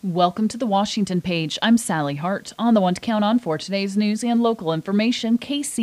Welcome to the Washington Page. I'm Sally Hart, on the one to count on for today's news and local information,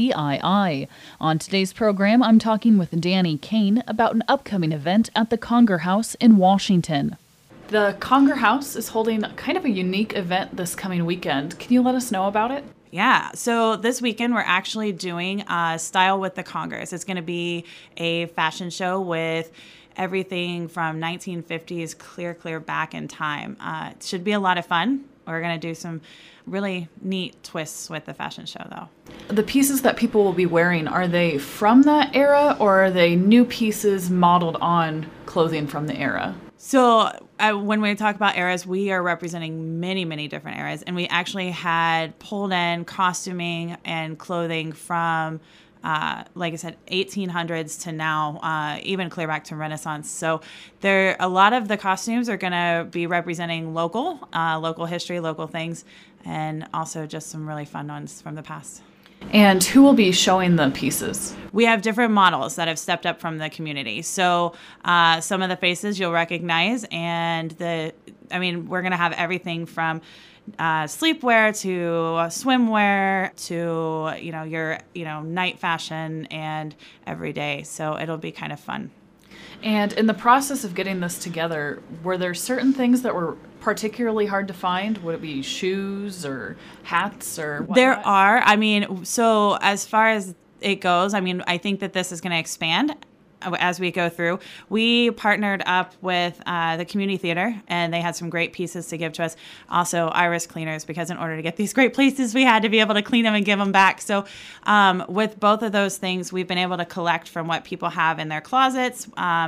KCII. On today's program, I'm talking with Danny Kane about an upcoming event at the Conger House in Washington. The Conger House is holding kind of a unique event this coming weekend. Can you let us know about it? Yeah, so this weekend we're actually doing Style with the Congers. It's going to be a fashion show with everything from 1950s clear back in time. It should be a lot of fun. We're going to do some really neat twists with the fashion show, though. The pieces that people will be wearing, are they from that era, or are they new pieces modeled on clothing from the era? So when we talk about eras, we are representing many different eras. And we actually had pulled in costuming and clothing from like I said, 1800s to now, even clear back to Renaissance. So a lot of the costumes are going to be representing local history, local things, and also just some really fun ones from the past. And who will be showing the pieces? We have different models that have stepped up from the community. So some of the faces you'll recognize, and we're going to have everything from sleepwear to swimwear to your night fashion and everyday. So it'll be kind of fun. And in the process of getting this together, were there certain things that were particularly hard to find? Would it be shoes or hats or whatnot? There are. So as far as it goes, I think that this is going to expand as we go through. We partnered up with the community theater, and they had some great pieces to give to us. Also, Iris cleaners, because in order to get these great places, we had to be able to clean them and give them back. So with both of those things, we've been able to collect from what people have in their closets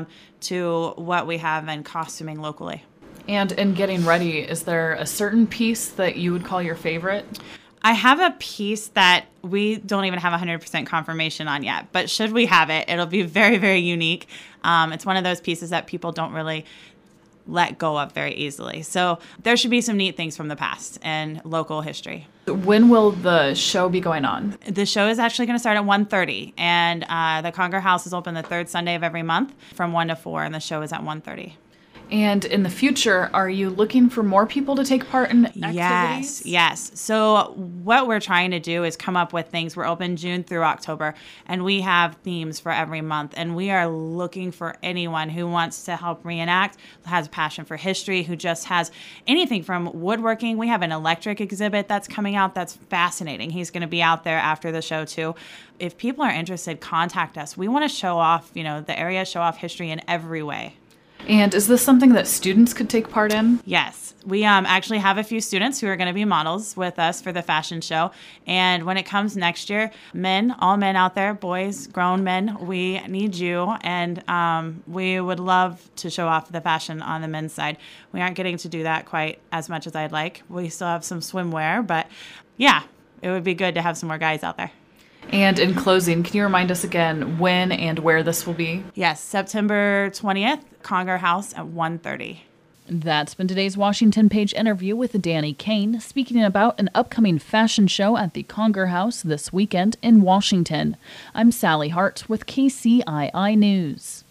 to what we have in costuming locally. And in getting ready, is there a certain piece that you would call your favorite? I have a piece that we don't even have 100% confirmation on yet, but should we have it, it'll be very, very unique. It's one of those pieces that people don't really let go of very easily. So there should be some neat things from the past and local history. When will the show be going on? The show is actually going to start at 1:30, and the Conger House is open the third Sunday of every month from 1 to 4, and the show is at 1:30. And in the future, are you looking for more people to take part in activities? Yes. So what we're trying to do is come up with things. We're open June through October, and we have themes for every month. And we are looking for anyone who wants to help reenact, has a passion for history, who just has anything from woodworking. We have an electric exhibit that's coming out that's fascinating. He's going to be out there after the show, too. If people are interested, contact us. We want to show off, the area, show off history in every way. And is this something that students could take part in? Yes. We actually have a few students who are going to be models with us for the fashion show. And when it comes next year, all men out there, boys, grown men, we need you. And we would love to show off the fashion on the men's side. We aren't getting to do that quite as much as I'd like. We still have some swimwear, but yeah, it would be good to have some more guys out there. And in closing, can you remind us again when and where this will be? Yes, September 20th, Conger House at 1:30. That's been today's Washington Page interview with Danny Kane, speaking about an upcoming fashion show at the Conger House this weekend in Washington. I'm Sally Hart with KCII News.